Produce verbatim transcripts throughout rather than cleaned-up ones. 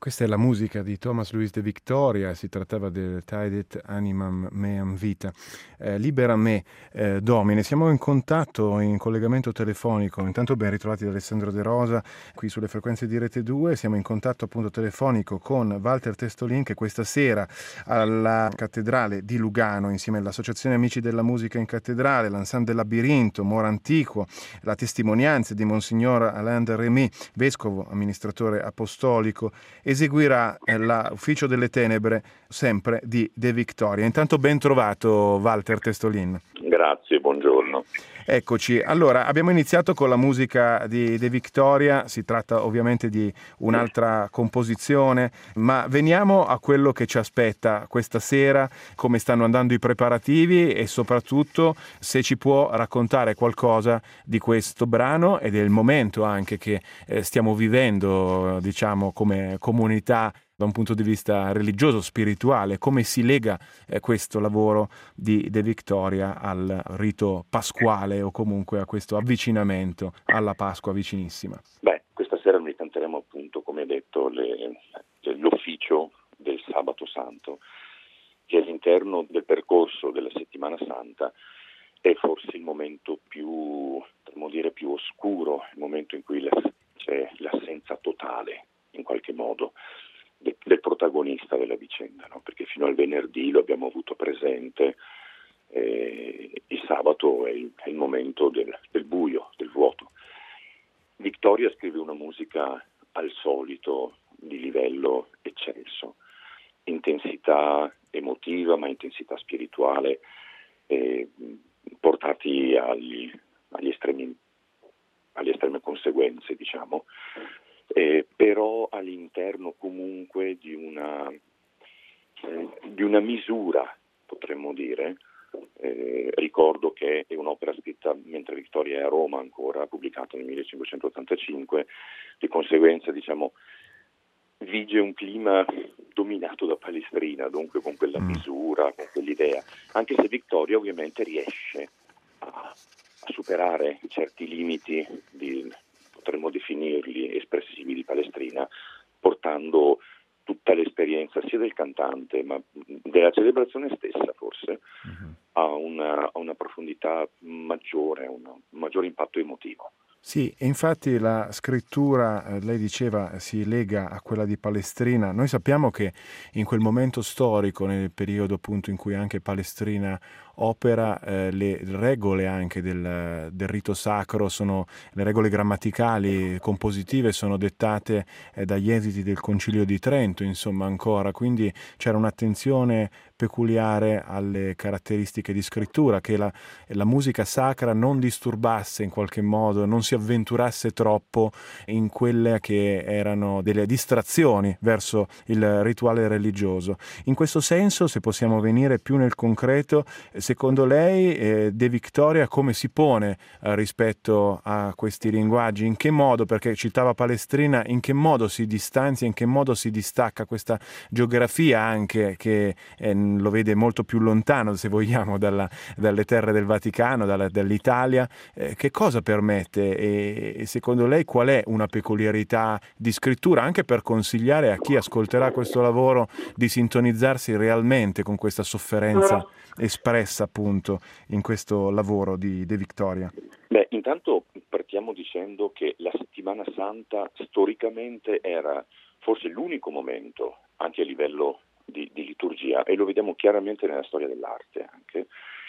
Questa è la musica di Thomas Louis de Victoria, si trattava del Taedet animam meam vita, eh, libera me eh, Domine. Siamo in contatto, in collegamento telefonico, intanto ben ritrovati da Alessandro De Rosa, qui sulle frequenze di Rete due, siamo in contatto appunto telefonico con Walter Testolin che questa sera alla Cattedrale di Lugano, insieme all'Associazione Amici della Musica in Cattedrale, l'Ensemble del Labirinto, Mora Antiquo, la testimonianza di Monsignor Alain de Rémy, vescovo, amministratore apostolico, eseguirà l'Ufficio delle Tenebre sempre di De Victoria. Intanto ben trovato Walter Testolin. Grazie, buongiorno. Eccoci, allora abbiamo iniziato con la musica di De Victoria, si tratta ovviamente di un'altra composizione, ma veniamo a quello che ci aspetta questa sera, come stanno andando i preparativi e soprattutto se ci può raccontare qualcosa di questo brano e del momento anche che eh, stiamo vivendo, diciamo, come comunità da un punto di vista religioso, spirituale, come si lega eh, questo lavoro di De Victoria al rito pasquale o comunque a questo avvicinamento alla Pasqua vicinissima. Beh, questa sera noi canteremo appunto, come detto, le, l'ufficio del Sabato Santo, che all'interno del percorso della Settimana Santa è forse il momento più, potremmo dire, più oscuro, il momento in cui la, c'è l'assenza totale, in qualche modo, del protagonista della vicenda, no? Perché fino al venerdì lo abbiamo avuto presente, eh, il sabato è il, è il momento del, del buio, del vuoto. Victoria scrive una musica al solito di livello eccelso, intensità emotiva ma intensità spirituale, eh, portati agli, agli estremi, alle estreme conseguenze, diciamo. Eh, però all'interno comunque di una, eh, di una misura, potremmo dire. Eh, ricordo che è un'opera scritta mentre Victoria è a Roma ancora, pubblicata nel millecinquecentottantacinque, di conseguenza, diciamo, vige un clima dominato da Palestrina, dunque con quella misura, con quell'idea, anche se Victoria ovviamente riesce a, a superare certi limiti di, potremmo definirli espressivi di Palestrina, portando tutta l'esperienza sia del cantante ma della celebrazione stessa forse uh-huh. a, una, a una profondità maggiore, a un maggiore impatto emotivo. Sì, e infatti la scrittura, eh, lei diceva, si lega a quella di Palestrina. Noi sappiamo che in quel momento storico, nel periodo appunto in cui anche Palestrina opera, eh, le regole anche del, del rito sacro, sono le regole grammaticali, compositive, sono dettate eh, dagli esiti del Concilio di Trento, insomma ancora, quindi c'era un'attenzione peculiare alle caratteristiche di scrittura, che la, la musica sacra non disturbasse in qualche modo, non si avventurasse troppo in quelle che erano delle distrazioni verso il rituale religioso. In questo senso, se possiamo venire più nel concreto, secondo lei eh, De Victoria come si pone eh, rispetto a questi linguaggi? In che modo, perché citava Palestrina, in che modo si distanzia, in che modo si distacca questa geografia anche che eh, lo vede molto più lontano, se vogliamo, dalla, dalle terre del Vaticano, dalla, dall'Italia? Eh, che cosa permette e, e secondo lei qual è una peculiarità di scrittura, anche per consigliare a chi ascolterà questo lavoro di sintonizzarsi realmente con questa sofferenza espressa appunto in questo lavoro di De Victoria? Beh, intanto partiamo dicendo che la Settimana Santa storicamente era forse l'unico momento, anche a livello di, di liturgia, e lo vediamo chiaramente nella storia dell'arte anche,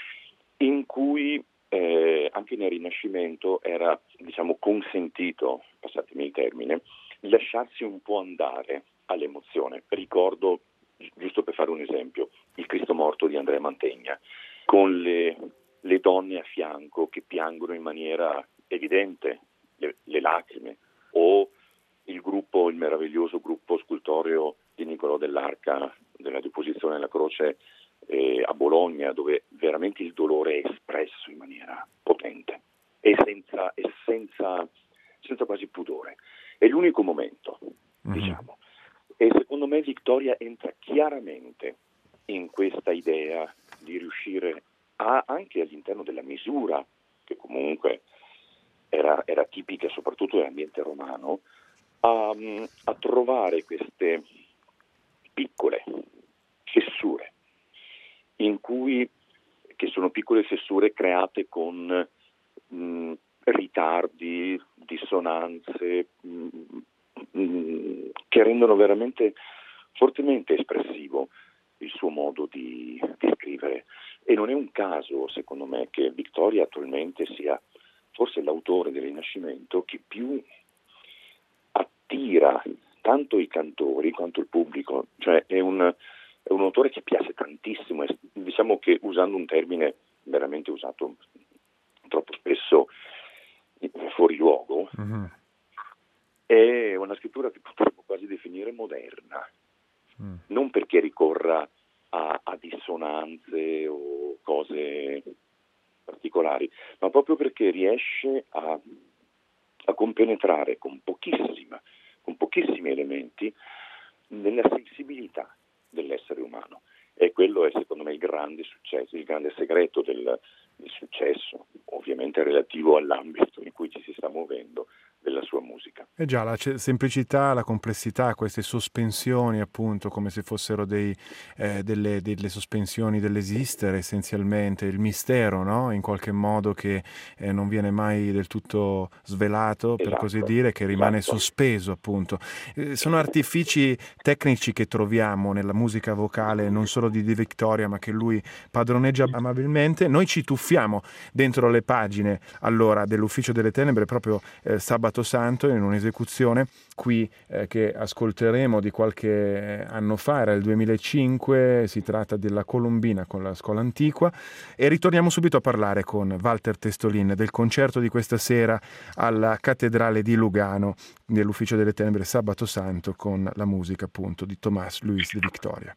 in cui eh, anche nel Rinascimento era, diciamo, consentito, passatemi il termine, lasciarsi un po' andare all'emozione. Ricordo, giusto per fare un esempio, il Cristo morto di Andrea Mantegna, con le, le donne a fianco che piangono in maniera evidente le, le lacrime, o il gruppo, il meraviglioso gruppo scultoreo di Niccolò dell'Arca della Deposizione della Croce eh, a Bologna, dove veramente il dolore è espresso in maniera potente e senza, e senza, senza quasi pudore. È l'unico momento, mm-hmm. diciamo. E secondo me Victoria entra chiaramente in questa idea di riuscire a, anche all'interno della misura, che comunque era, era tipica soprattutto nell'ambiente romano, a, a trovare queste piccole fessure in cui, che sono piccole fessure create con mh, ritardi, dissonanze mh, mh, che rendono veramente fortemente espressivo il suo modo di, di scrivere. E non è un caso, secondo me, che Victoria attualmente sia forse l'autore del Rinascimento che più attira tanto i cantori quanto il pubblico, cioè è un, è un autore che piace tantissimo, e diciamo che, usando un termine veramente usato troppo spesso fuori luogo, mm-hmm. è una scrittura che potremmo quasi definire moderna, mm. non perché ricorra a, a dissonanze o cose particolari, ma proprio perché riesce a, a compenetrare con pochissima, con pochissimi elementi nella sensibilità dell'essere umano. E quello è, secondo me, il grande successo, il grande segreto del, del successo, ovviamente relativo all'ambito in cui ci si sta muovendo, della sua musica. Eh già, la c- semplicità, la complessità, queste sospensioni, appunto, come se fossero dei, eh, delle, delle sospensioni dell'esistere, essenzialmente, il mistero, no? In qualche modo, che eh, non viene mai del tutto svelato, per esatto, così dire, che rimane esatto. sospeso, appunto. Eh, sono artifici tecnici che troviamo nella musica vocale, non solo di Di Victoria, ma che lui padroneggia amabilmente. Noi ci tuffiamo dentro le pagine, allora, dell'Ufficio delle Tenebre, proprio eh, sabato Santo, in un'esecuzione qui eh, che ascolteremo di qualche anno fa, era il duemilacinque, si tratta della Colombina con la Scuola Antiqua, e ritorniamo subito a parlare con Walter Testolin del concerto di questa sera alla Cattedrale di Lugano dell'Ufficio delle Tenebre sabato Santo, con la musica appunto di Tomás Luis de Victoria.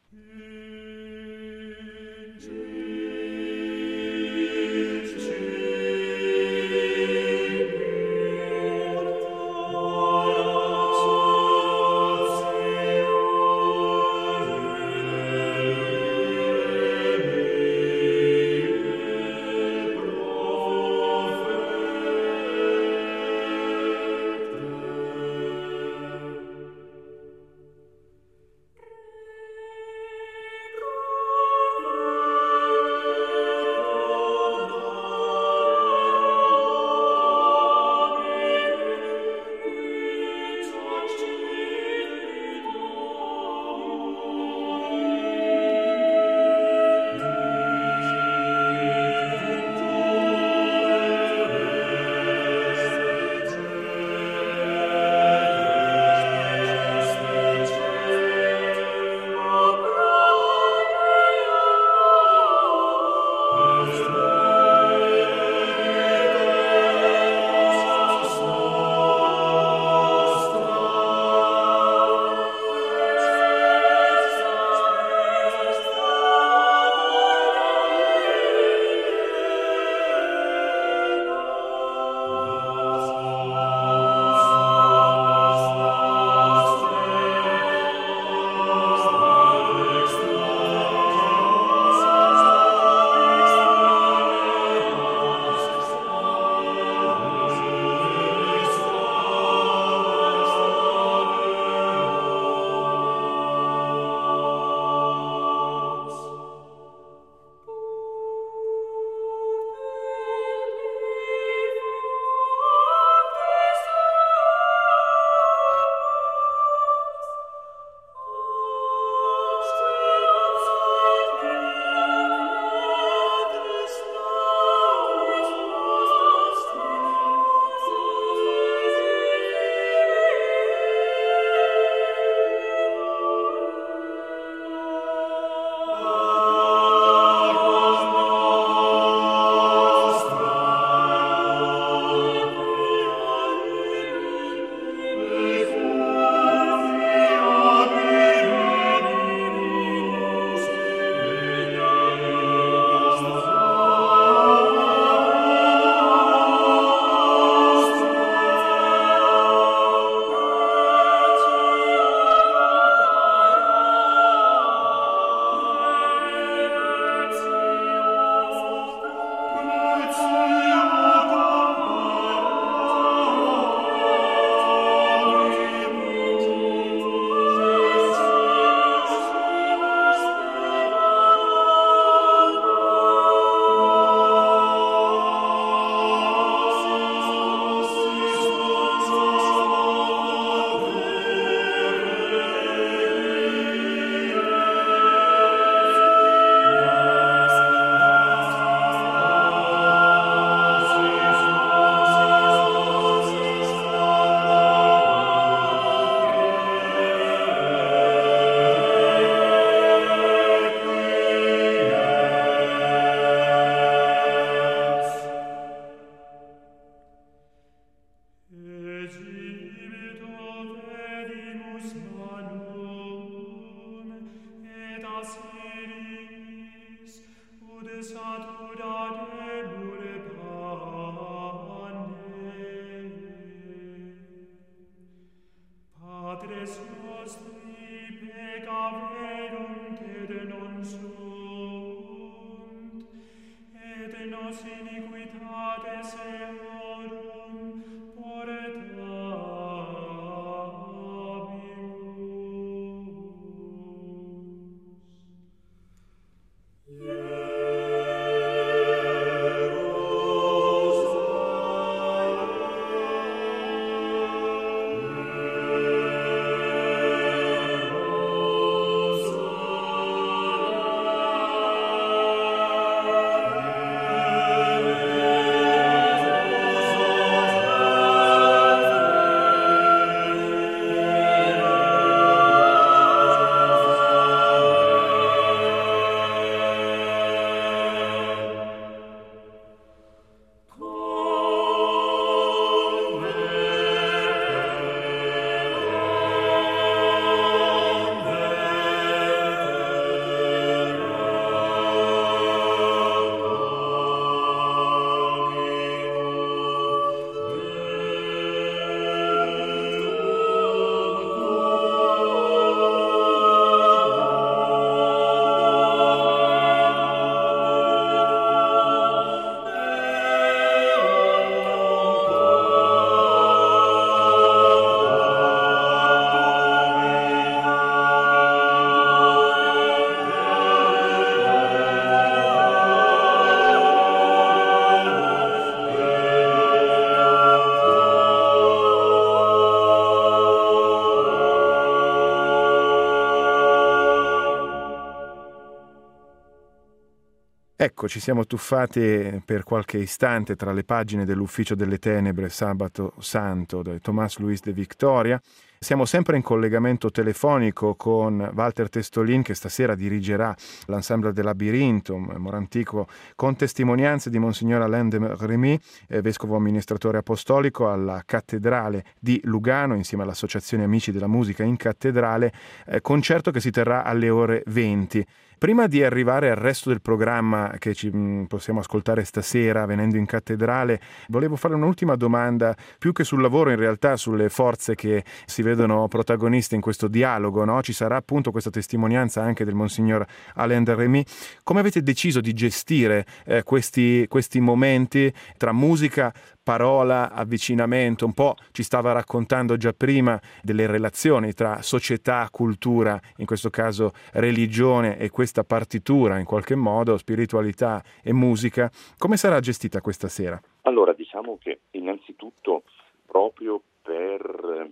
Ecco, ci siamo tuffati per qualche istante tra le pagine dell'Ufficio delle Tenebre, Sabato Santo, di Tomás Luis de Victoria. Siamo sempre in collegamento telefonico con Walter Testolin, che stasera dirigerà l'Ensemble del Labirinto, Morantico, con testimonianze di Monsignor Alain de Rémy, eh, vescovo amministratore apostolico alla Cattedrale di Lugano, insieme all'Associazione Amici della Musica in Cattedrale, eh, concerto che si terrà alle ore venti. Prima di arrivare al resto del programma che ci mh, possiamo ascoltare stasera venendo in cattedrale, volevo fare un'ultima domanda, più che sul lavoro in realtà sulle forze che si vedono protagoniste in questo dialogo, no? Ci sarà appunto questa testimonianza anche del Monsignor Alain de Rémy. Come avete deciso di gestire eh, questi, questi momenti tra musica, parola, avvicinamento? Un po' ci stava raccontando già prima delle relazioni tra società, cultura, in questo caso religione, e questa partitura in qualche modo, spiritualità e musica. Come sarà gestita questa sera? Allora, diciamo che innanzitutto proprio per,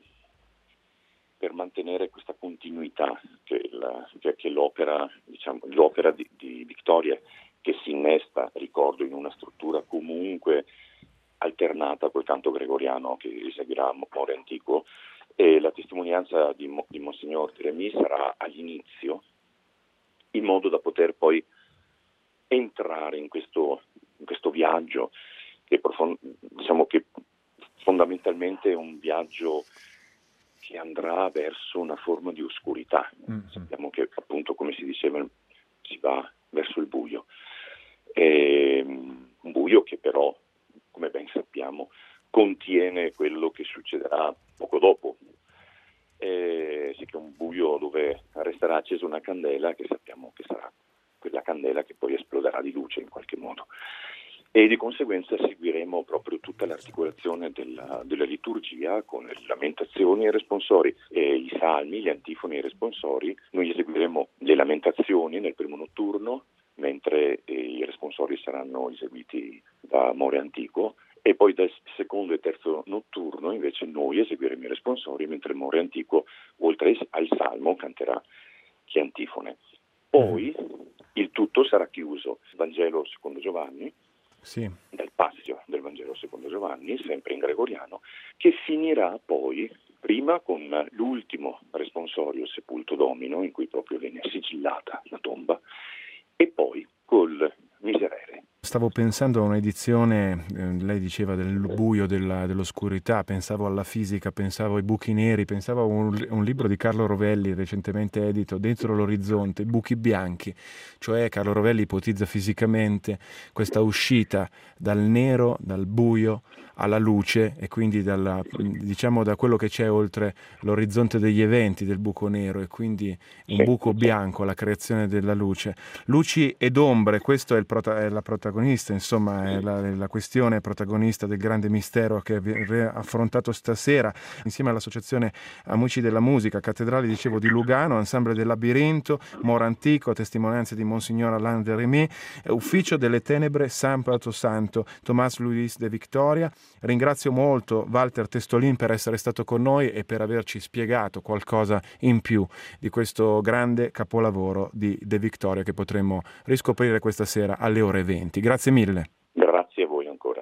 per mantenere questa continuità che, la, che, che l'opera, diciamo, l'opera di, di Victoria, che si innesta, ricordo, in una struttura comunque alternata col canto gregoriano che eseguirà More Antiquo, e la testimonianza di, di Monsignor de Rémy sarà all'inizio, in modo da poter poi entrare in questo, in questo viaggio che, profond- diciamo che fondamentalmente è un viaggio che andrà verso una forma di oscurità. Mm-hmm. Sappiamo che appunto, come si diceva, si va verso il buio, e, un buio che però, come ben sappiamo, contiene quello che succederà poco dopo. Eh, sì, che è un buio dove resterà accesa una candela che sappiamo che sarà quella candela che poi esploderà di luce in qualche modo. E di conseguenza seguiremo proprio tutta l'articolazione della, della liturgia con le lamentazioni e i responsori, e i salmi, gli antifoni e i responsori. Noi eseguiremo le lamentazioni nel primo notturno, mentre eh, i responsori saranno eseguiti da More Antiquo, e poi dal secondo e terzo notturno invece noi eseguiremo i responsori, mentre More Antiquo, oltre al salmo, canterà chi antifone. Poi il tutto sarà chiuso, Vangelo secondo Giovanni, sì, dal Passio del Vangelo secondo Giovanni, sempre in gregoriano, che finirà poi prima con l'ultimo responsorio Sepulto Domino, in cui proprio viene sigillata la tomba, e poi col Miserere. stavo pensando a un'edizione, eh, lei diceva del buio, della, dell'oscurità, pensavo alla fisica, pensavo ai buchi neri, pensavo a un, un libro di Carlo Rovelli recentemente edito, Dentro l'orizzonte, i buchi bianchi, cioè Carlo Rovelli ipotizza fisicamente questa uscita dal nero, dal buio alla luce e quindi dalla, diciamo da quello che c'è oltre l'orizzonte degli eventi del buco nero e quindi un buco bianco, la creazione della luce. Luci ed ombre, questo è, il prota- è la protagonista, insomma è la, la questione protagonista del grande mistero che abbiamo affrontato stasera insieme all'Associazione Amici della Musica, Cattedrale, dicevo, di Lugano, Ensemble del Labirinto, Moro Antico, Testimonianze di Monsignor Alain de Rémy, Ufficio delle Tenebre, Sabato Santo, Tomás Luis de Victoria. Ringrazio molto Walter Testolin per essere stato con noi e per averci spiegato qualcosa in più di questo grande capolavoro di De Victoria che potremo riscoprire questa sera alle ore venti. Grazie mille. Grazie a voi ancora.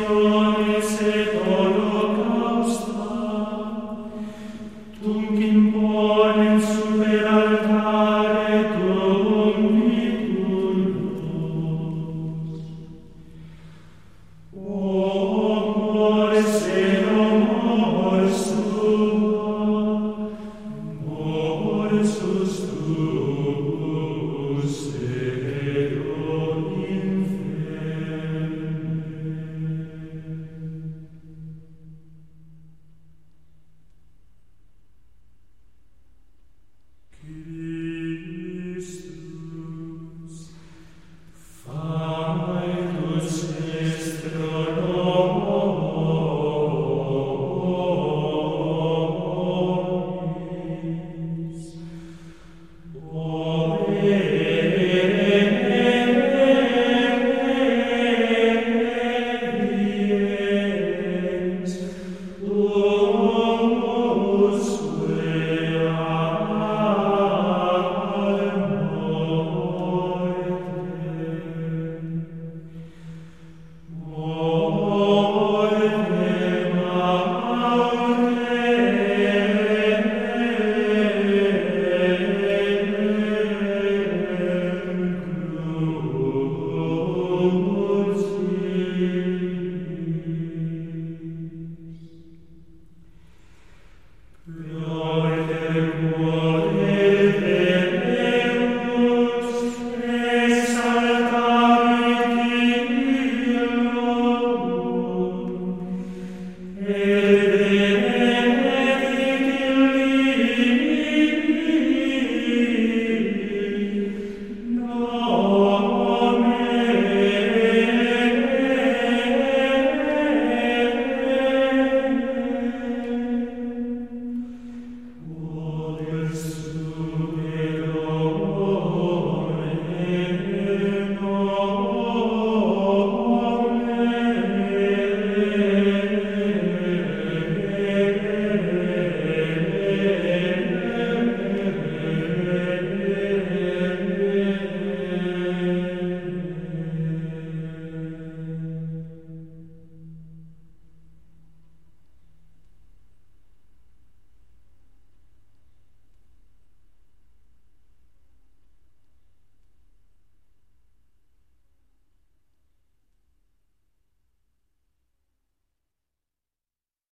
Oh